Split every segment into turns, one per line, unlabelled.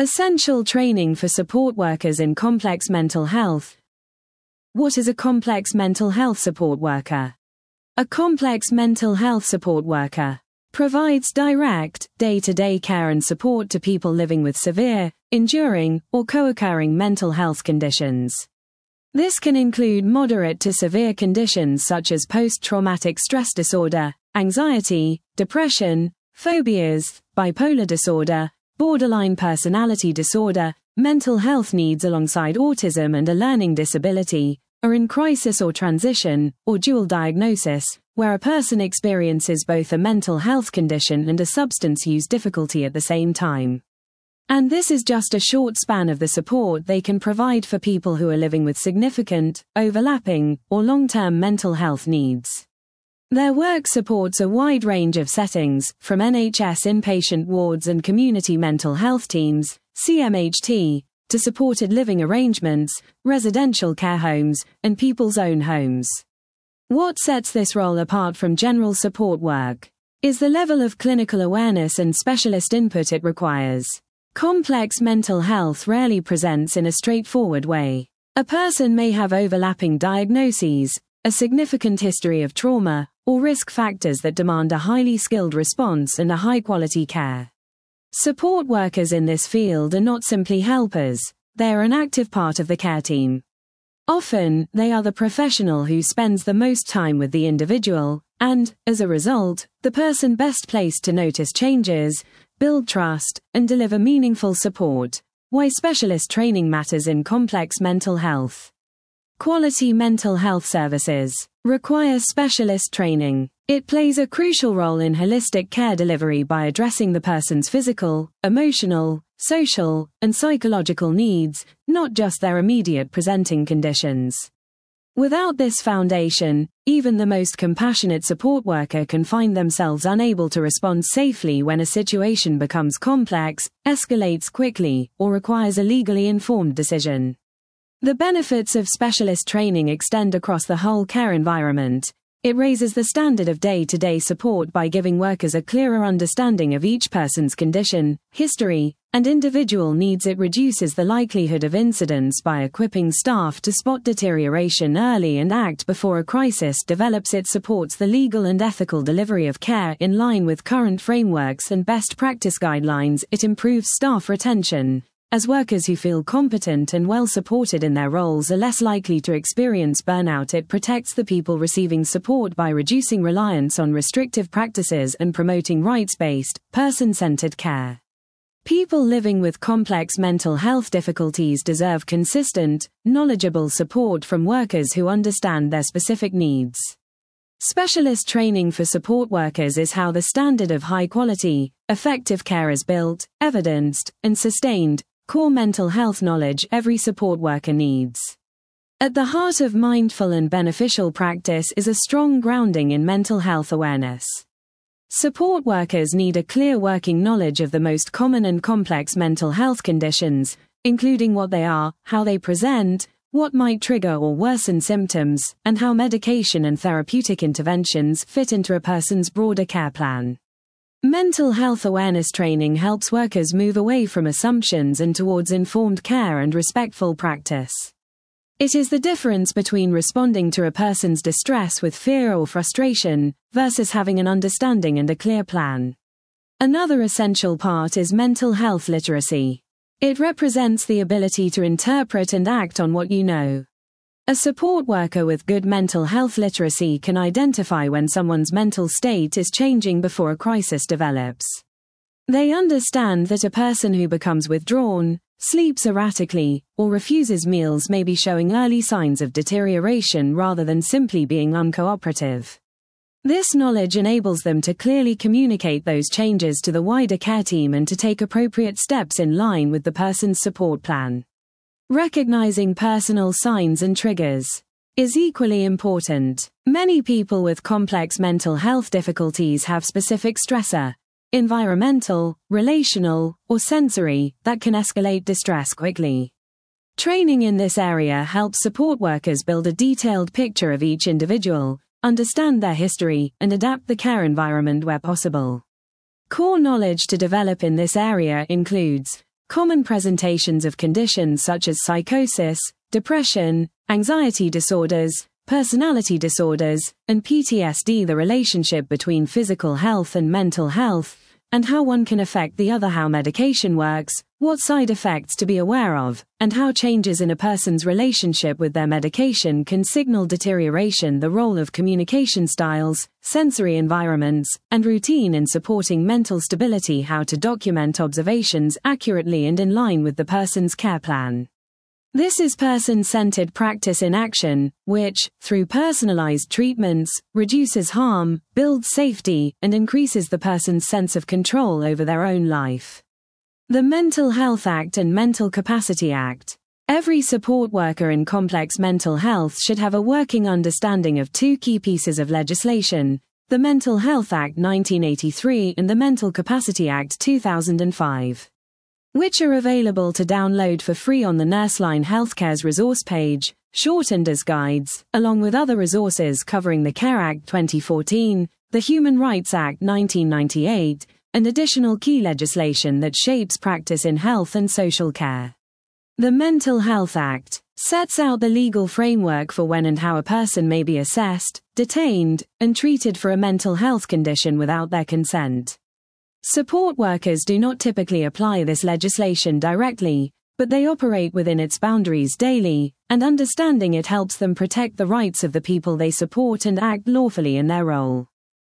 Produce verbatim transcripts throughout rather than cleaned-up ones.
Essential training for support workers in complex mental health. What is a complex mental health support worker? A complex mental health support worker provides direct, day-to-day care and support to people living with severe, enduring, or co-occurring mental health conditions. This can include moderate to severe conditions such as post-traumatic stress disorder, anxiety, depression, phobias, bipolar disorder, borderline personality disorder, mental health needs alongside autism and a learning disability, or in crisis or transition, or dual diagnosis, where a person experiences both a mental health condition and a substance use difficulty at the same time. And this is just a short span of the support they can provide for people who are living with significant, overlapping, or long-term mental health needs. Their work supports a wide range of settings, from N H S inpatient wards and community mental health teams, C M H T, to supported living arrangements, residential care homes, and people's own homes. What sets this role apart from general support work is the level of clinical awareness and specialist input it requires. Complex mental health rarely presents in a straightforward way. A person may have overlapping diagnoses, a significant history of trauma, or risk factors that demand a highly skilled response and a high-quality care. Support workers in this field are not simply helpers, they are an active part of the care team. Often, they are the professional who spends the most time with the individual, and, as a result, the person best placed to notice changes, build trust, and deliver meaningful support. Why specialist training matters in complex mental health. Quality mental health services require specialist training. It plays a crucial role in holistic care delivery by addressing the person's physical, emotional, social, and psychological needs, not just their immediate presenting conditions. Without this foundation, even the most compassionate support worker can find themselves unable to respond safely when a situation becomes complex, escalates quickly, or requires a legally informed decision. The benefits of specialist training extend across the whole care environment. It raises the standard of day-to-day support by giving workers a clearer understanding of each person's condition, history, and individual needs. It reduces the likelihood of incidents by equipping staff to spot deterioration early and act before a crisis develops. It supports the legal and ethical delivery of care in line with current frameworks and best practice guidelines. It improves staff retention, as workers who feel competent and well supported in their roles are less likely to experience burnout. It protects the people receiving support by reducing reliance on restrictive practices and promoting rights-based, person-centered care. People living with complex mental health difficulties deserve consistent, knowledgeable support from workers who understand their specific needs. Specialist training for support workers is how the standard of high-quality, effective care is built, evidenced, and sustained. Core mental health knowledge every support worker needs. At the heart of mindful and beneficial practice is a strong grounding in mental health awareness. Support workers need a clear working knowledge of the most common and complex mental health conditions, including what they are, how they present, what might trigger or worsen symptoms, and how medication and therapeutic interventions fit into a person's broader care plan. Mental health awareness training helps workers move away from assumptions and towards informed care and respectful practice. It is the difference between responding to a person's distress with fear or frustration, versus having an understanding and a clear plan. Another essential part is mental health literacy. It represents the ability to interpret and act on what you know. A support worker with good mental health literacy can identify when someone's mental state is changing before a crisis develops. They understand that a person who becomes withdrawn, sleeps erratically, or refuses meals may be showing early signs of deterioration rather than simply being uncooperative. This knowledge enables them to clearly communicate those changes to the wider care team and to take appropriate steps in line with the person's support plan. Recognizing personal signs and triggers is equally important. Many people with complex mental health difficulties have specific stressor, environmental, relational, or sensory, that can escalate distress quickly. Training in this area helps support workers build a detailed picture of each individual, understand their history, and adapt the care environment where possible. Core knowledge to develop in this area includes Common presentations of conditions such as psychosis, depression, anxiety disorders, personality disorders, and P T S D. The relationship between physical health and mental health, and how one can affect the other, how medication works, what side effects to be aware of, and how changes in a person's relationship with their medication can signal deterioration, the role of communication styles, sensory environments, and routine in supporting mental stability, how to document observations accurately and in line with the person's care plan. This is person-centered practice in action, which, through personalized treatments, reduces harm, builds safety, and increases the person's sense of control over their own life. The Mental Health Act and Mental Capacity Act. Every support worker in complex mental health should have a working understanding of two key pieces of legislation, the Mental Health Act nineteen eighty-three and the Mental Capacity Act two thousand five. Which are available to download for free on the Nurseline Healthcare's resource page, shortened as guides, along with other resources covering the CARE Act twenty fourteen, the Human Rights Act nineteen ninety-eight, and additional key legislation that shapes practice in health and social care. The Mental Health Act sets out the legal framework for when and how a person may be assessed, detained, and treated for a mental health condition without their consent. Support workers do not typically apply this legislation directly, but they operate within its boundaries daily, and understanding it helps them protect the rights of the people they support and act lawfully in their role.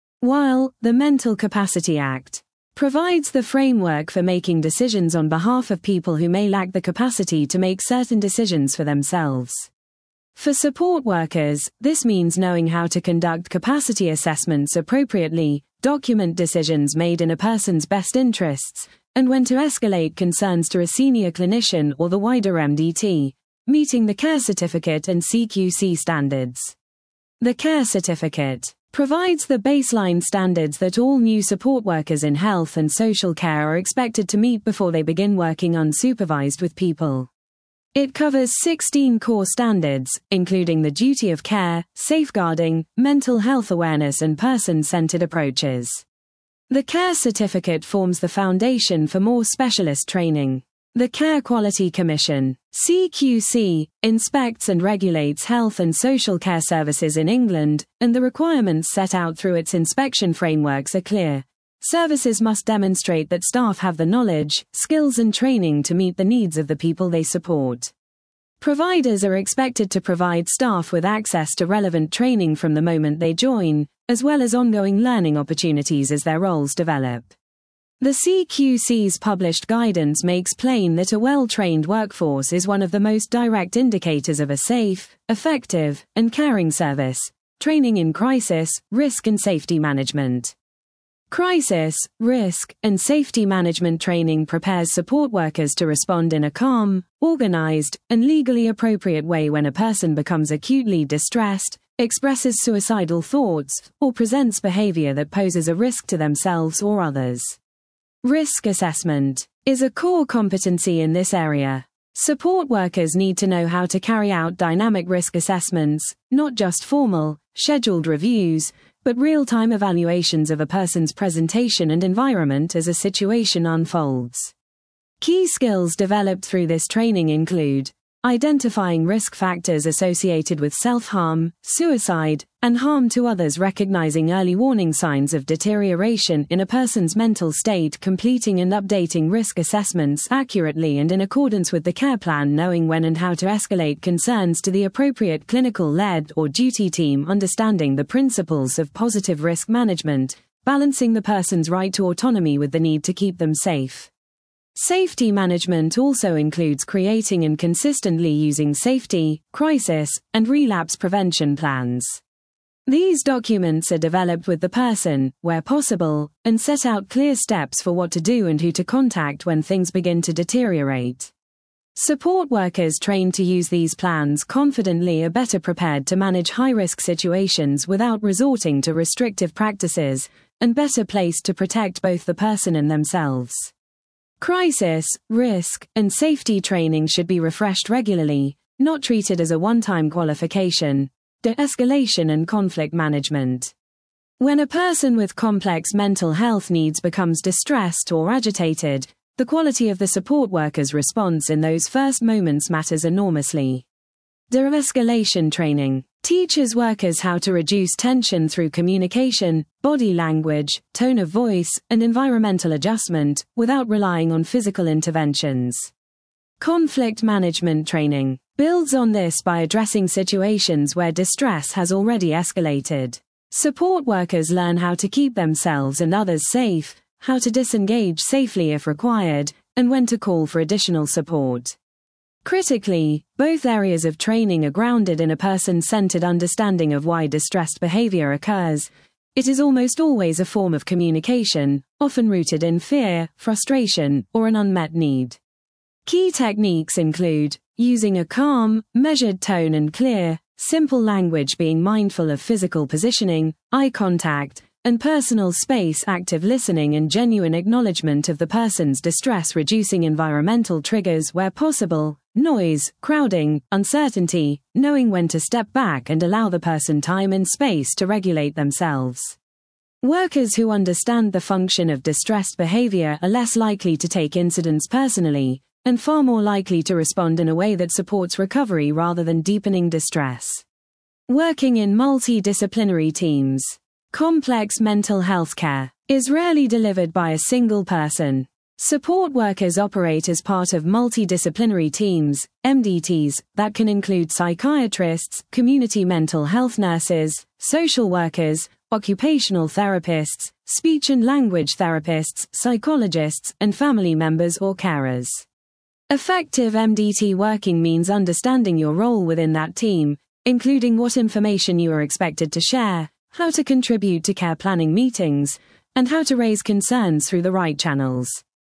While the Mental Capacity Act provides the framework for making decisions on behalf of people who may lack the capacity to make certain decisions for themselves. For support workers, this means knowing how to conduct capacity assessments appropriately, document decisions made in a person's best interests, and when to escalate concerns to a senior clinician or the wider M D T, meeting the CARE Certificate and C Q C standards. The CARE Certificate provides the baseline standards that all new support workers in health and social care are expected to meet before they begin working unsupervised with people. It covers sixteen core standards, including the duty of care, safeguarding, mental health awareness and person-centered approaches. The CARE Certificate forms the foundation for more specialist training. The Care Quality Commission, C Q C, inspects and regulates health and social care services in England, and the requirements set out through its inspection frameworks are clear. Services must demonstrate that staff have the knowledge, skills and training to meet the needs of the people they support. Providers are expected to provide staff with access to relevant training from the moment they join, as well as ongoing learning opportunities as their roles develop. The C Q C's published guidance makes plain that a well-trained workforce is one of the most direct indicators of a safe, effective, and caring service. Training in crisis, risk and safety management. Crisis, risk, and safety management training prepares support workers to respond in a calm, organized, and legally appropriate way when a person becomes acutely distressed, expresses suicidal thoughts, or presents behavior that poses a risk to themselves or others. Risk assessment is a core competency in this area. Support workers need to know how to carry out dynamic risk assessments, not just formal, scheduled reviews, but real-time evaluations of a person's presentation and environment as a situation unfolds. Key skills developed through this training include identifying risk factors associated with self-harm, suicide, and harm to others, recognizing early warning signs of deterioration in a person's mental state, completing and updating risk assessments accurately and in accordance with the care plan, knowing when and how to escalate concerns to the appropriate clinical-led or duty team, understanding the principles of positive risk management, balancing the person's right to autonomy with the need to keep them safe. Safety management also includes creating and consistently using safety, crisis, and relapse prevention plans. These documents are developed with the person, where possible, and set out clear steps for what to do and who to contact when things begin to deteriorate. Support workers trained to use these plans confidently are better prepared to manage high-risk situations without resorting to restrictive practices, and better placed to protect both the person and themselves. Crisis, risk, and safety training should be refreshed regularly, not treated as a one-time qualification. De-escalation and conflict management. When a person with complex mental health needs becomes distressed or agitated, the quality of the support worker's response in those first moments matters enormously. De-escalation training teaches workers how to reduce tension through communication, body language, tone of voice, and environmental adjustment, without relying on physical interventions. Conflict management training builds on this by addressing situations where distress has already escalated. Support workers learn how to keep themselves and others safe, how to disengage safely if required, and when to call for additional support. Critically, both areas of training are grounded in a person-centered understanding of why distressed behavior occurs. It is almost always a form of communication, often rooted in fear, frustration, or an unmet need. Key techniques include using a calm, measured tone and clear, simple language, being mindful of physical positioning, eye contact, and personal space, active listening and genuine acknowledgement of the person's distress, reducing environmental triggers where possible, noise, crowding, uncertainty, knowing when to step back and allow the person time and space to regulate themselves. Workers who understand the function of distressed behavior are less likely to take incidents personally, and far more likely to respond in a way that supports recovery rather than deepening distress. Working in multidisciplinary teams. Complex mental health care is rarely delivered by a single person. Support workers operate as part of multidisciplinary teams, M D Ts, that can include psychiatrists, community mental health nurses, social workers, occupational therapists, speech and language therapists, psychologists, and family members or carers. Effective M D T working means understanding your role within that team, including what information you are expected to share, how to contribute to care planning meetings, and how to raise concerns through the right channels.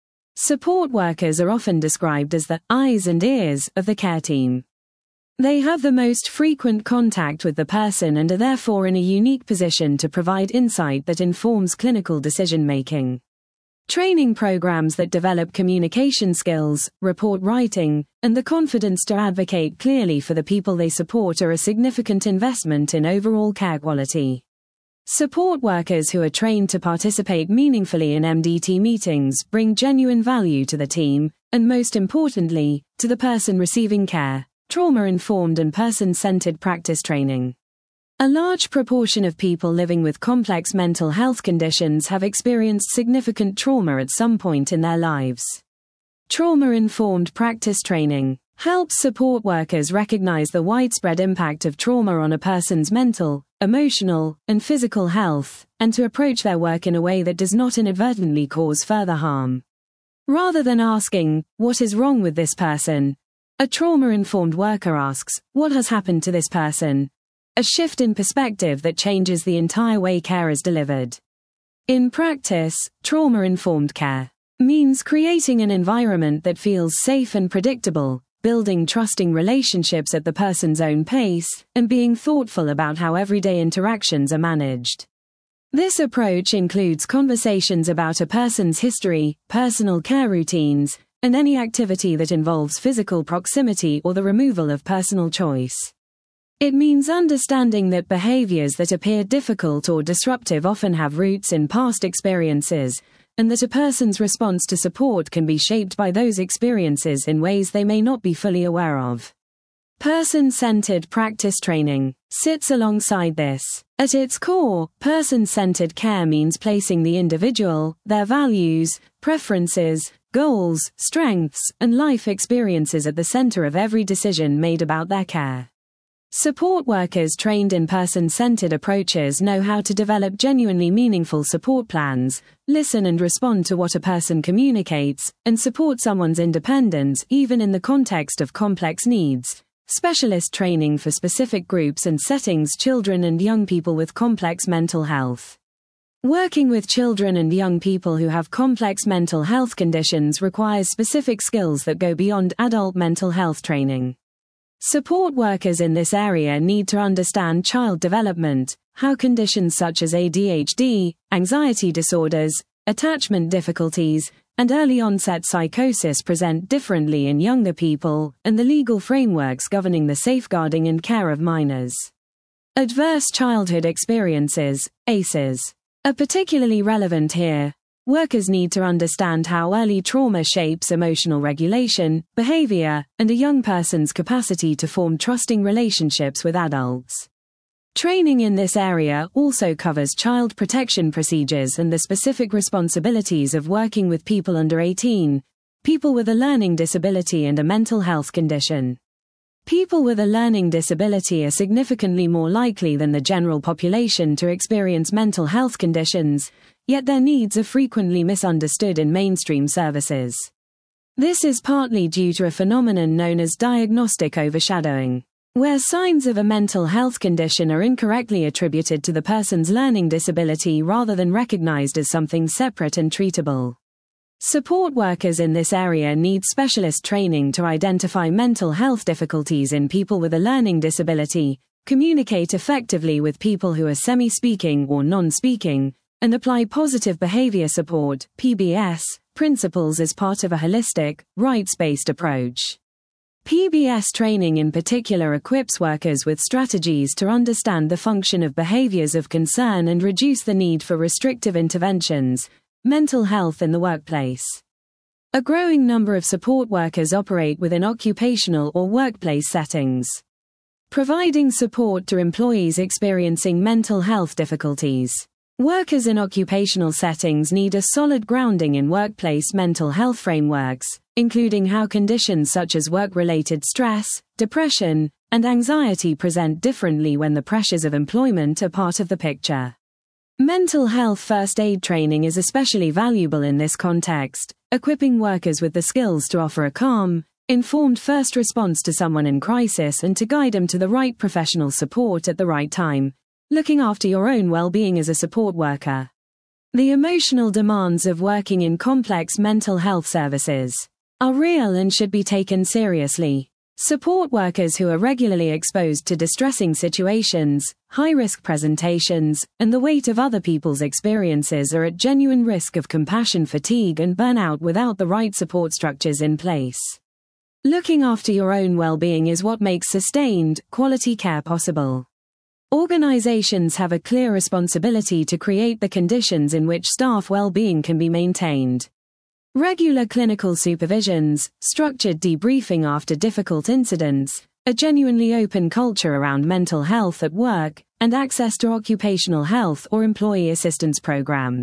Support workers are often described as the eyes and ears of the care team. They have the most frequent contact with the person and are therefore in a unique position to provide insight that informs clinical decision-making. Training programs that develop communication skills, report writing, and the confidence to advocate clearly for the people they support are a significant investment in overall care quality. Support workers who are trained to participate meaningfully in M D T meetings bring genuine value to the team, and most importantly, to the person receiving care. Trauma-informed and person-centered practice training. A large proportion of people living with complex mental health conditions have experienced significant trauma at some point in their lives. Trauma-informed practice training helps support workers recognize the widespread impact of trauma on a person's mental, emotional, and physical health, and to approach their work in a way that does not inadvertently cause further harm. Rather than asking, "What is wrong with this person?" a trauma-informed worker asks, "What has happened to this person?" A shift in perspective that changes the entire way care is delivered. In practice, trauma-informed care means creating an environment that feels safe and predictable, building trusting relationships at the person's own pace, and being thoughtful about how everyday interactions are managed. This approach includes conversations about a person's history, personal care routines, and any activity that involves physical proximity or the removal of personal choice. It means understanding that behaviors that appear difficult or disruptive often have roots in past experiences, and that a person's response to support can be shaped by those experiences in ways they may not be fully aware of. Person-centered practice training sits alongside this. At its core, person-centered care means placing the individual, their values, preferences, goals, strengths, and life experiences at the center of every decision made about their care. Support workers trained in person-centered approaches know how to develop genuinely meaningful support plans, listen and respond to what a person communicates, and support someone's independence even in the context of complex needs. Specialist training for specific groups and settings: children and young people with complex mental health. Working with children and young people who have complex mental health conditions requires specific skills that go beyond adult mental health training. Support workers in this area need to understand child development, how conditions such as A D H D, anxiety disorders, attachment difficulties, and early-onset psychosis present differently in younger people, and the legal frameworks governing the safeguarding and care of minors. Adverse childhood experiences, A C Es, are particularly relevant here. workers need to understand how early trauma shapes emotional regulation, behavior, and a young person's capacity to form trusting relationships with adults. Training in this area also covers child protection procedures and the specific responsibilities of working with people under eighteen, people with a learning disability and a mental health condition. People with a learning disability are significantly more likely than the general population to experience mental health conditions, yet their needs are frequently misunderstood in mainstream services. This is partly due to a phenomenon known as diagnostic overshadowing, where signs of a mental health condition are incorrectly attributed to the person's learning disability rather than recognized as something separate and treatable. Support workers in this area need specialist training to identify mental health difficulties in people with a learning disability, communicate effectively with people who are semi-speaking or non-speaking, and apply positive behavior support (P B S) principles as part of a holistic, rights-based approach. P B S training in particular equips workers with strategies to understand the function of behaviors of concern and reduce the need for restrictive interventions. Mental health in the workplace. A growing number of support workers operate within occupational or workplace settings, providing support to employees experiencing mental health difficulties. Workers in occupational settings need a solid grounding in workplace mental health frameworks, including how conditions such as work-related stress, depression, and anxiety present differently when the pressures of employment are part of the picture. Mental health first aid training is especially valuable in this context, equipping workers with the skills to offer a calm, informed first response to someone in crisis and to guide them to the right professional support at the right time, looking after your own well-being as a support worker. The emotional demands of working in complex mental health services are real and should be taken seriously. Support workers who are regularly exposed to distressing situations, high-risk presentations, and the weight of other people's experiences are at genuine risk of compassion fatigue and burnout without the right support structures in place. Looking after your own well-being is what makes sustained, quality care possible. Organizations have a clear responsibility to create the conditions in which staff well-being can be maintained. Regular clinical supervisions, structured debriefing after difficult incidents, a genuinely open culture around mental health at work, and access to occupational health or employee assistance programs.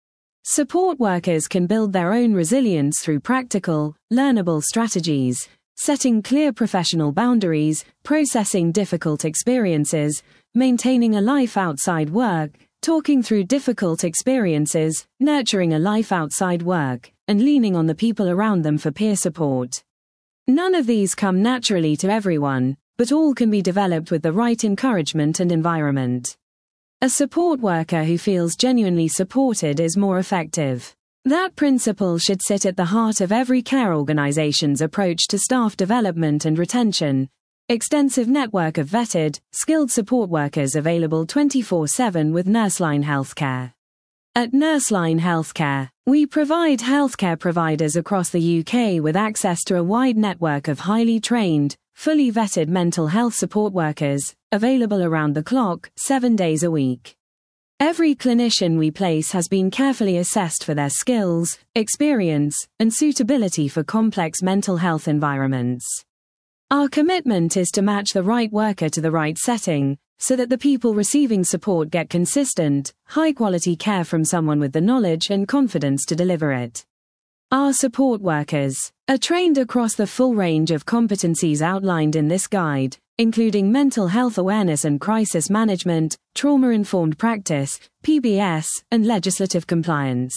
Support workers can build their own resilience through practical, learnable strategies, setting clear professional boundaries, processing difficult experiences, maintaining a life outside work, talking through difficult experiences, nurturing a life outside work, and leaning on the people around them for peer support. None of these come naturally to everyone, but all can be developed with the right encouragement and environment. A support worker who feels genuinely supported is more effective. That principle should sit at the heart of every care organization's approach to staff development and retention. Extensive network of vetted, skilled support workers available twenty-four seven with Nurseline Healthcare. At Nurseline Healthcare, we provide healthcare providers across the U K with access to a wide network of highly trained, fully vetted mental health support workers, available around the clock, seven days a week. Every clinician we place has been carefully assessed for their skills, experience, and suitability for complex mental health environments. Our commitment is to match the right worker to the right setting, so that the people receiving support get consistent, high-quality care from someone with the knowledge and confidence to deliver it. Our support workers are trained across the full range of competencies outlined in this guide, including mental health awareness and crisis management, trauma-informed practice, P B S, and legislative compliance.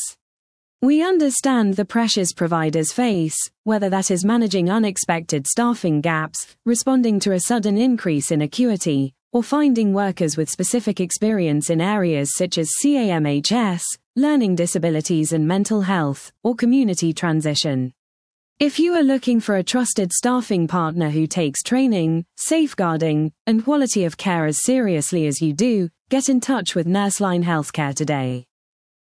We understand the pressures providers face, whether that is managing unexpected staffing gaps, responding to a sudden increase in acuity, or finding workers with specific experience in areas such as C A M H S, learning disabilities and mental health, or community transition. If you are looking for a trusted staffing partner who takes training, safeguarding, and quality of care as seriously as you do, get in touch with Nurseline Healthcare today.